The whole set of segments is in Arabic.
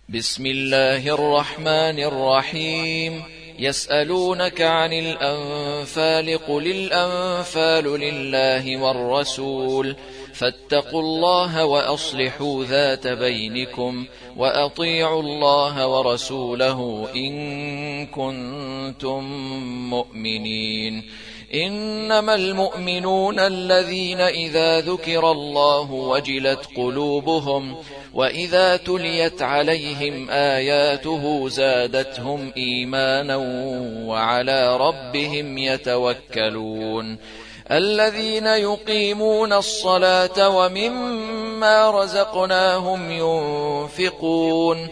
بسم الله الرحمن الرحيم. يسألونك عن الأنفال قل الأنفال لله والرسول فاتقوا الله وأصلحوا ذات بينكم وأطيعوا الله ورسوله إن كنتم مؤمنين. إنما المؤمنون الذين إذا ذكر الله وجلت قلوبهم وإذا تليت عليهم آياته زادتهم إيمانا وعلى ربهم يتوكلون. الذين يقيمون الصلاة ومما رزقناهم ينفقون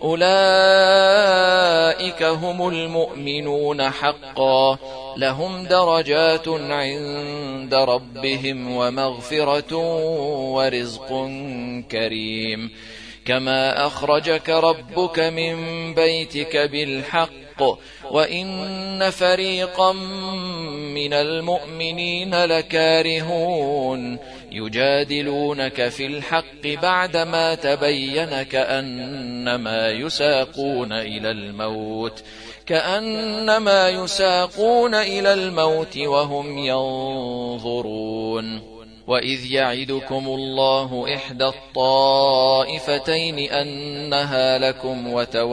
أولئك هم المؤمنون حقا لهم درجات عند ربهم ومغفرة ورزق كريم. كما أخرجك ربك من بيتك بالحق وإن فريقا من المؤمنين لكارهون يجادلونك في الحق بعدما تبين كأنما يساقون إلى الموت وهم ينظرون. وإذ يعدكم الله إحدى الطائفتين أنها لكم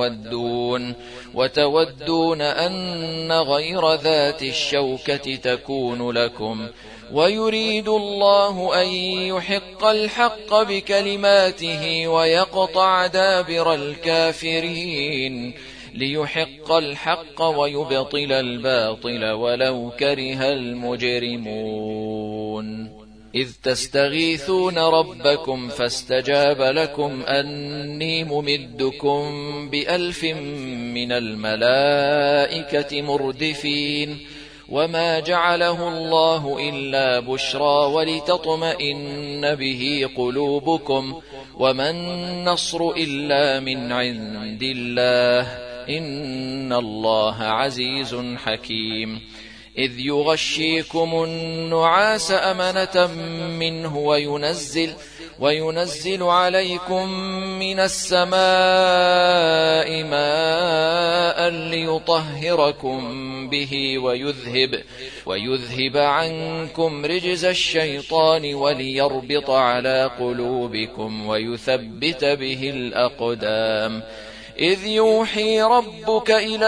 وتودون أن غير ذات الشوكة تكون لكم ويريد الله أن يحق الحق بكلماته ويقطع دابر الكافرين ليحق الحق ويبطل الباطل ولو كره المجرمون. إذ تستغيثون ربكم فاستجاب لكم أني ممدكم ب1000 من الملائكة مردفين وما جعله الله إلا بشرى ولتطمئن به قلوبكم وما النصر إلا من عند الله إن الله عزيز حكيم. إذ يغشيكم النعاس أمنة منه وينزل عليكم من السماء ماء ليطهركم به ويذهب عنكم رجز الشيطان وليربط على قلوبكم ويثبت به الأقدام. إذ يوحي ربك إلى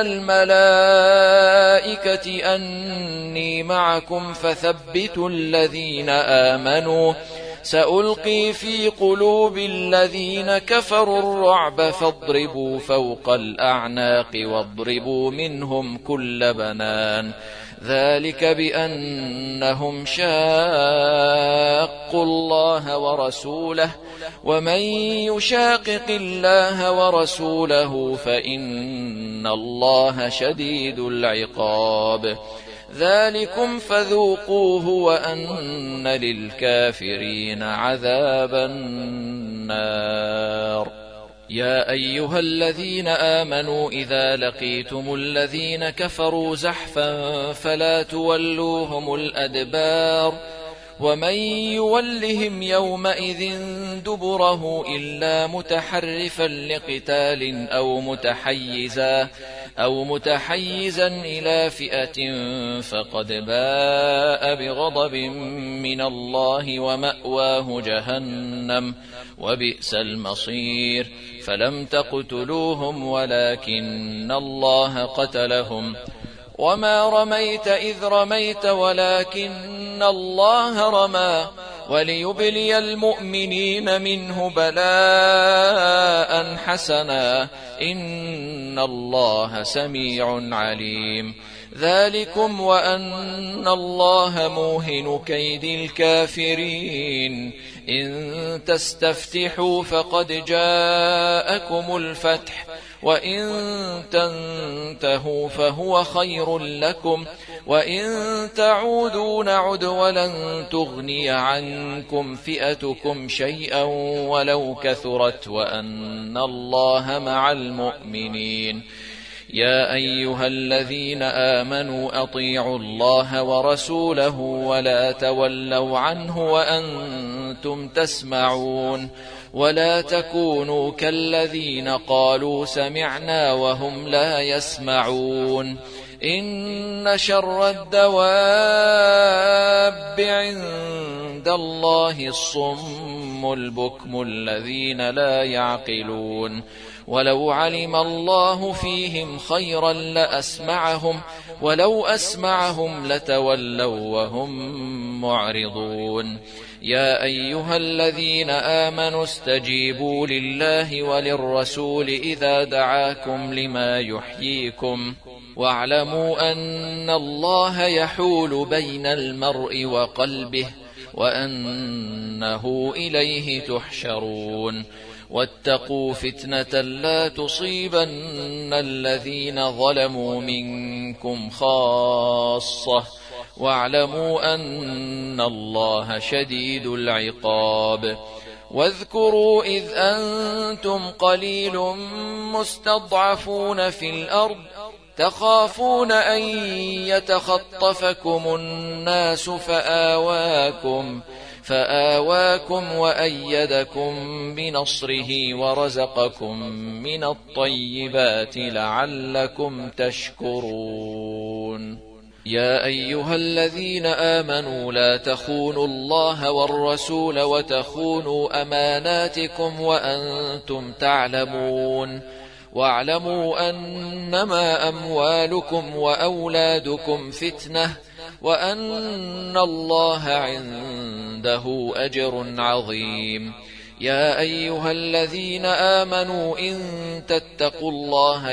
الملائكة أني معكم فثبتوا الذين آمنوا سألقي في قلوب الذين كفروا الرعب فاضربوا فوق الأعناق واضربوا منهم كل بنان ذلك بأنهم شاقوا الله ورسوله ومن يشاقق الله ورسوله فإن الله شديد العقاب. ذلكم فذوقوه وأن للكافرين عذاب النار. يا أيها الذين آمنوا إذا لقيتم الذين كفروا زحفا فلا تولوهم الأدبار ومن يولهم يومئذ دبره إلا متحرفا لقتال أو متحيزا إلى فئة فقد باء بغضب من الله ومأواه جهنم وبئس المصير. فلم تقتلوهم ولكن الله قتلهم وما رميت إذ رميت ولكن الله رمى وليبلي المؤمنين منه بلاء حسنا إن الله سميع عليم. ذلكم وأن الله موهن كيد الكافرين. إن تستفتحوا فقد جاءكم الفتح وإن تنتهوا فهو خير لكم وإن تعودوا نعد ولن تغني عنكم فئتكم شيئا ولو كثرت وأن الله مع المؤمنين. يا أيها الذين آمنوا أطيعوا الله ورسوله ولا تولوا عنه وأنتم تسمعون ولا تكونوا كالذين قالوا سمعنا وهم لا يسمعون. إن شر الدواب عند الله الصم البكم الذين لا يعقلون. ولو علم الله فيهم خيرا لأسمعهم ولو أسمعهم لتولوا وهم معرضون. يا أيها الذين آمنوا استجيبوا لله وللرسول إذا دعاكم لما يحييكم واعلموا أن الله يحول بين المرء وقلبه وأنه إليه تحشرون. واتقوا فتنة لا تصيبن الذين ظلموا منكم خاصة واعلموا أن الله شديد العقاب. واذكروا إذ أنتم قليل مستضعفون في الأرض تخافون أن يتخطفكم الناس فآواكم وأيدكم بنصره ورزقكم من الطيبات لعلكم تشكرون. يا أيها الذين آمنوا لا تخونوا الله والرسول وتخونوا أماناتكم وأنتم تعلمون. واعلموا أنما أموالكم وأولادكم فتنة وأن الله عنده أجر عظيم. يا أيها الذين آمنوا إن تتقوا الله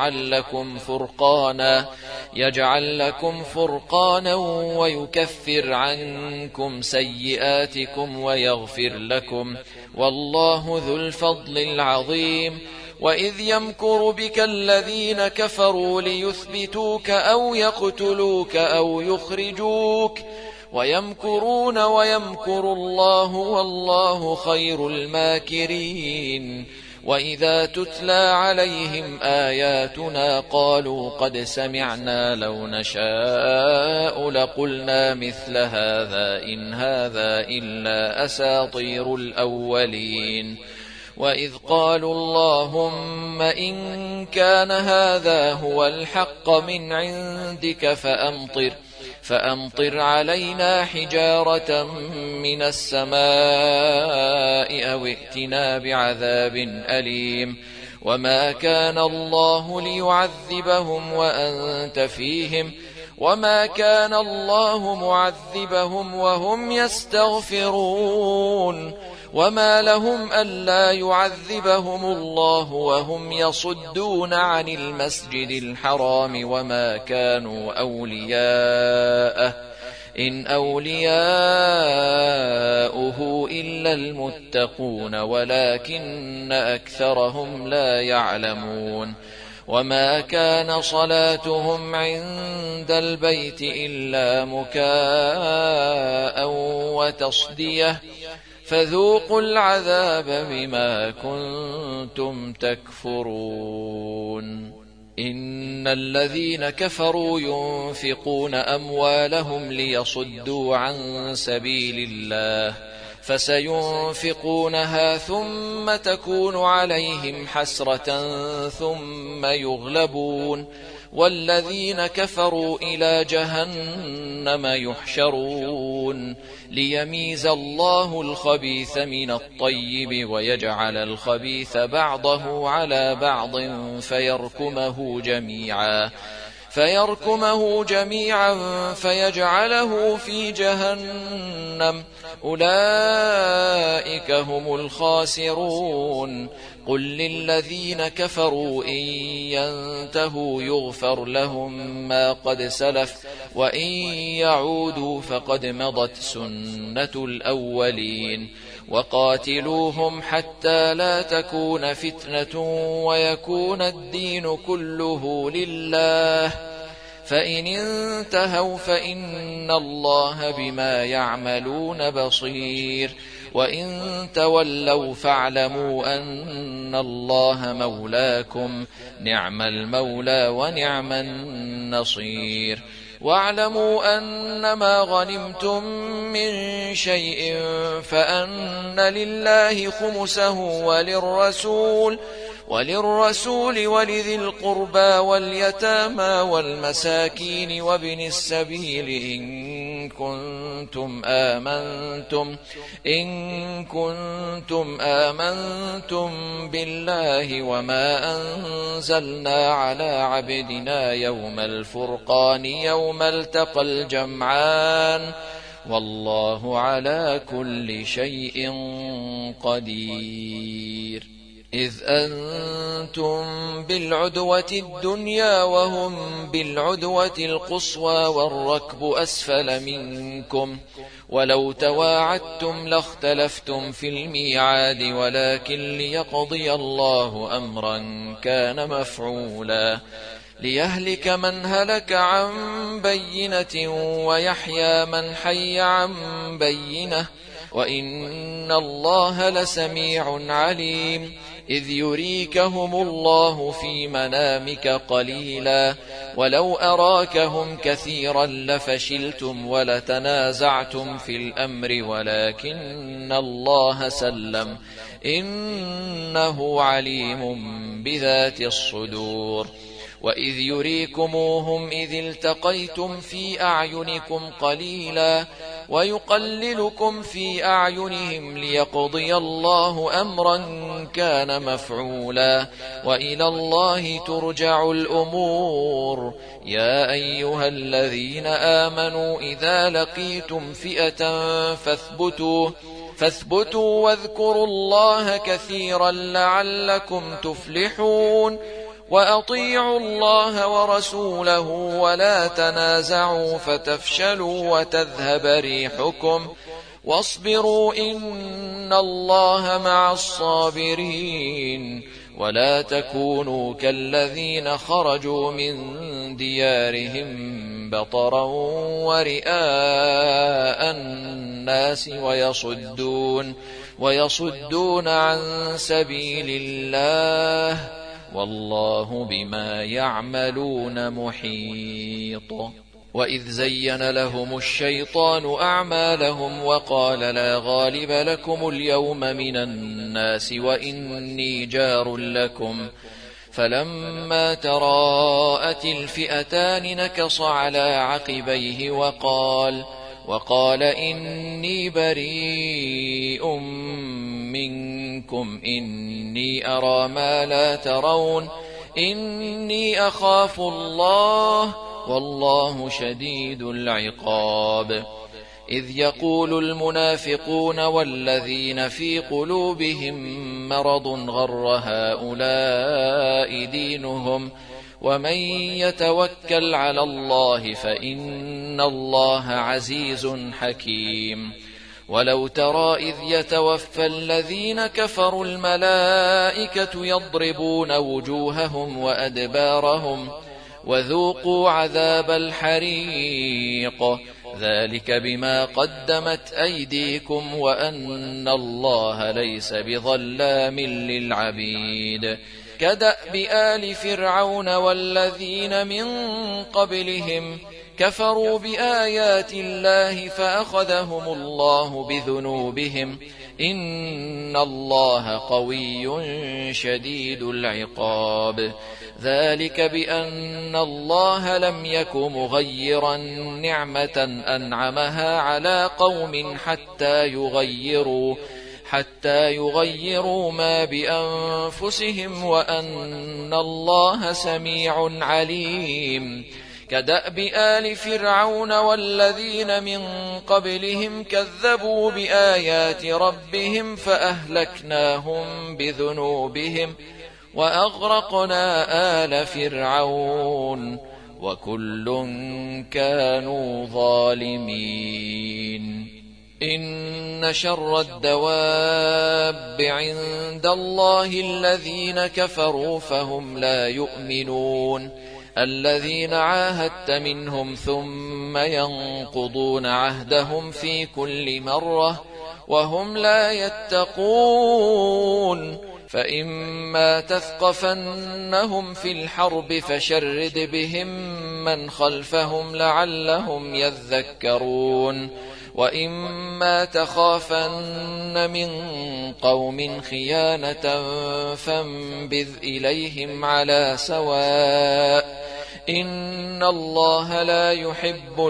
يجعل لكم فرقانا ويكفر عنكم سيئاتكم ويغفر لكم والله ذو الفضل العظيم. وإذ يمكر بك الذين كفروا ليثبتوك أو يقتلوك أو يخرجوك ويمكرون ويمكر الله والله خير الماكرين. وإذا تتلى عليهم آياتنا قالوا قد سمعنا لو نشاء لقلنا مثل هذا إن هذا إلا أساطير الأولين. وإذ قالوا اللهم إن كان هذا هو الحق من عندك فأمطر علينا حجارة من السماء أو ائتنا بعذاب أليم. وما كان الله ليعذبهم وأنت فيهم وما كان الله معذبهم وهم يستغفرون. وما لهم ألا يعذبهم الله وهم يصدون عن المسجد الحرام وما كانوا أولياءه إن أولياؤه إلا المتقون ولكن أكثرهم لا يعلمون. وما كان صلاتهم عند البيت إلا مكاء وتصدية فذوقوا العذاب بما كنتم تكفرون. إن الذين كفروا ينفقون أموالهم ليصدوا عن سبيل الله فسينفقونها ثم تكون عليهم حسرة ثم يغلبون والذين كفروا إلى جهنم يحشرون ليميز الله الخبيث من الطيب ويجعل الخبيث بعضه على بعض فيركمه جميعا فيجعله في جهنم أولئك هم الخاسرون. قل للذين كفروا إن ينتهوا يغفر لهم ما قد سلف وإن يعودوا فقد مضت سنة الأولين. وقاتلوهم حتى لا تكون فتنة ويكون الدين كله لله فإن انتهوا فإن الله بما يعملون بصير وإن تولوا فاعلموا أن الله مولاكم نعم المولى ونعم النصير. واعلموا أنما غنمتم من شيء فأن لله خمسه وللرسول ولذي القربى واليتامى والمساكين وابن السبيل إن كنتم آمنتم بالله وما أنزلنا على عبدنا يوم الفرقان يوم التقى الجمعان والله على كل شيء قدير. إذ أنتم بالعدوة الدنيا وهم بالعدوة القصوى والركب أسفل منكم ولو تواعدتم لاختلفتم في الميعاد ولكن ليقضي الله أمرا كان مفعولا ليهلك من هلك عن بينة ويحيى من حي عن بينة وإن الله لسميع عليم. إذ يريكهم الله في منامك قليلا ولو أراكهم كثيرا لفشلتم ولتنازعتم في الأمر ولكن الله سلم إنه عليم بذات الصدور. وإذ يريكموهم إذ التقيتم في أعينكم قليلا ويقللكم في أعينهم ليقضي الله أمرا كان مفعولا وإلى الله ترجع الأمور. يا أيها الذين آمنوا إذا لقيتم فئة فاثبتوا واذكروا الله كثيرا لعلكم تفلحون. وأطيعوا الله ورسوله ولا تنازعوا فتفشلوا وتذهب ريحكم واصبروا إن الله مع الصابرين. ولا تكونوا كالذين خرجوا من ديارهم بطرا ورئاء الناس ويصدون عن سبيل الله والله بما يعملون محيط. وإذ زين لهم الشيطان أعمالهم وقال لا غالب لكم اليوم من الناس وإني جار لكم فلما تراءت الفئتان نكص على عقبيه وقال إني بريء منكم إني أرى ما لا ترون إني أخاف الله والله شديد العقاب. إذ يقول المنافقون والذين في قلوبهم مرض غر هؤلاء دينهم ومن يتوكل على الله فإن الله عزيز حكيم. ولو ترى إذ يتوفى الذين كفروا الملائكة يضربون وجوههم وأدبارهم وذوقوا عذاب الحريق ذلك بما قدمت أيديكم وأن الله ليس بظلام للعبيد. كدأب آل فرعون والذين من قبلهم كفروا بآيات الله فأخذهم الله بذنوبهم إن الله قوي شديد العقاب. ذلك بأن الله لم يك مغيرا نعمة أنعمها على قوم حتى يغيروا ما بأنفسهم وأن الله سميع عليم. كدأب آل فرعون والذين من قبلهم كذبوا بآيات ربهم فأهلكناهم بذنوبهم وأغرقنا آل فرعون وكل كانوا ظالمين. إن شر الدواب عند الله الذين كفروا فهم لا يؤمنون الذين عاهدت منهم ثم ينقضون عهدهم في كل مرة وهم لا يتقون فإما تثقفنهم في الحرب فشرد بهم من خلفهم لعلهم يذكرون وإما تخافن من قوم خيانة فانبذ إليهم على سواء إن الله لا يحب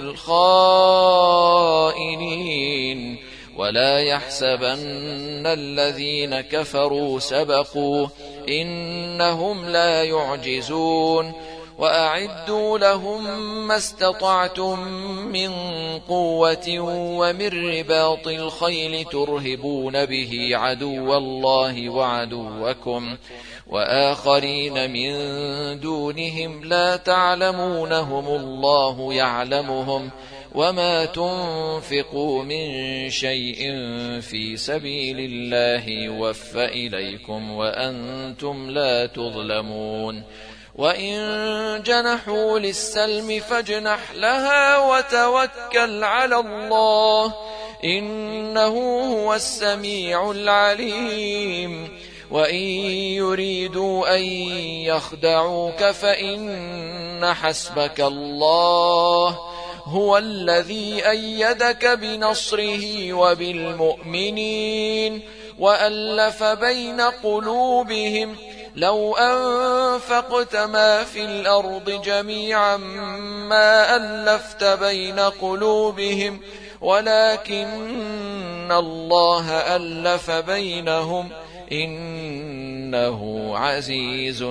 الخائنين ولا يحسبن الذين كفروا سبقوا إنهم لا يعجزون وأعدوا لهم ما استطعتم من قوة ومن رباط الخيل ترهبون به عدو الله وعدوكم وآخرين من دونهم لا تعلمونهم الله يعلمهم وما تنفقوا من شيء في سبيل الله يوفى إليكم وأنتم لا تظلمون وإن جنحوا للسلم فاجنح لها وتوكل على الله إنه هو السميع العليم وإن يريدوا أن يخدعوك فإن حسبك الله هو الذي أيدك بنصره وبالمؤمنين وألف بين قلوبهم لو أنفقت ما في الأرض جميعا ما ألفت بين قلوبهم ولكن الله ألف بينهم إنه عزيز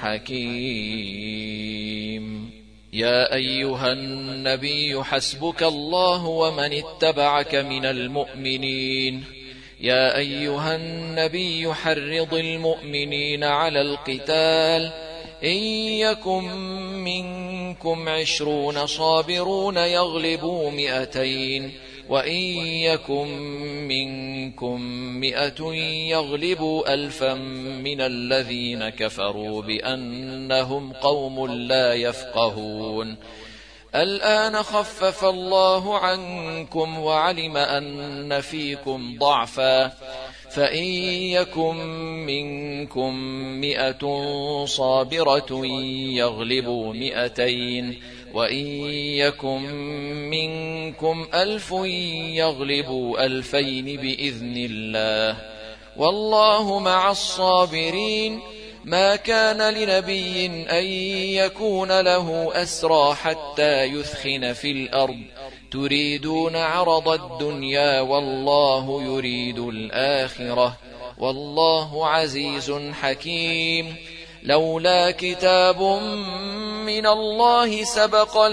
حكيم يا أيها النبي حسبك الله ومن اتبعك من المؤمنين يا أيها النبي حرض المؤمنين على القتال إن يكن منكم 20 صابرون يغلبوا 200 وإن يكن منكم 100 يغلبوا 1000 من الذين كفروا بأنهم قوم لا يفقهون الآن خفف الله عنكم وعلم أن فيكم ضعفا فإن يكن منكم 100 صابرة يغلبوا 200 وإن يكن منكم 1000 يغلبوا 2000 بإذن الله والله مع الصابرين ما كان لنبي أن يكون له أسرى حتى يثخن في الأرض تريدون عرض الدنيا والله يريد الآخرة والله عزيز حكيم لولا كتاب من الله سبق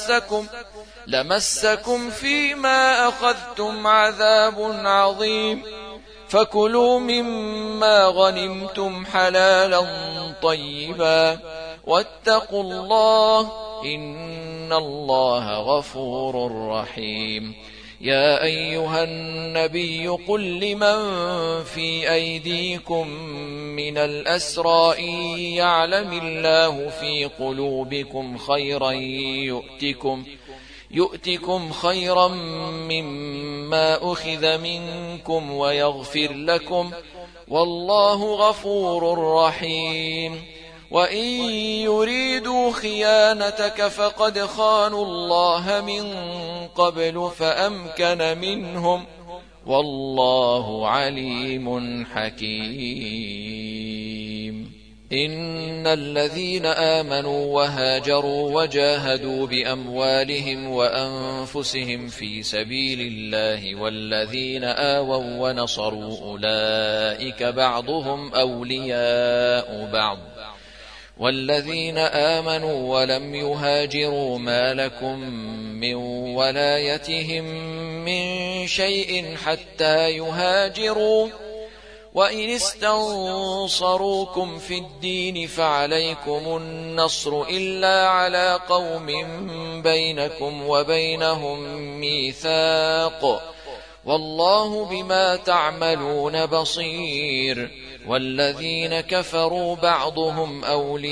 لمسكم فيما أخذتم عذاب عظيم فكلوا مما غنمتم حلالا طيبا واتقوا الله إن الله غفور رحيم يا أيها النبي قل لمن في أيديكم من الأسرى إن يعلم الله في قلوبكم خيرا يؤتكم خيرا مما أخذ منكم ويغفر لكم والله غفور رحيم وإن يريدوا خيانتك فقد خانوا الله من قبل فأمكن منهم والله عليم حكيم إن الذين آمنوا وهاجروا وجاهدوا بأموالهم وأنفسهم في سبيل الله والذين آووا ونصروا أولئك بعضهم أولياء بعض والذين آمنوا ولم يهاجروا ما لكم من ولايتهم من شيء حتى يهاجروا وإن استنصروكم في الدين فعليكم النصر إلا على قوم بينكم وبينهم ميثاق والله بما تعملون بصير والذين كفروا بعضهم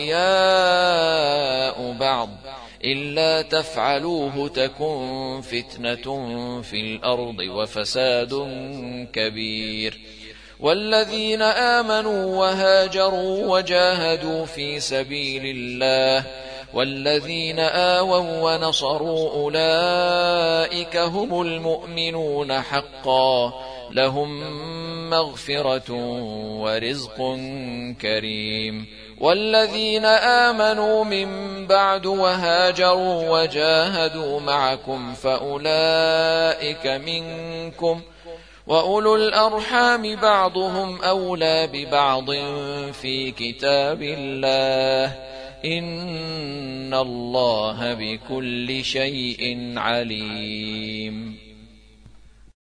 أولياء بعض إلا تفعلوه تكن فتنة في الأرض وفساد كبير والذين آمنوا وهاجروا وجاهدوا في سبيل الله والذين آووا ونصروا أولئك هم المؤمنون حقا لهم مغفرة ورزق كريم. والذين آمنوا من بعد وهاجروا وجاهدوا معكم فأولئك منكم وأولو الأرحام بعضهم أولى ببعض في كتاب الله إن الله بكل شيء عليم.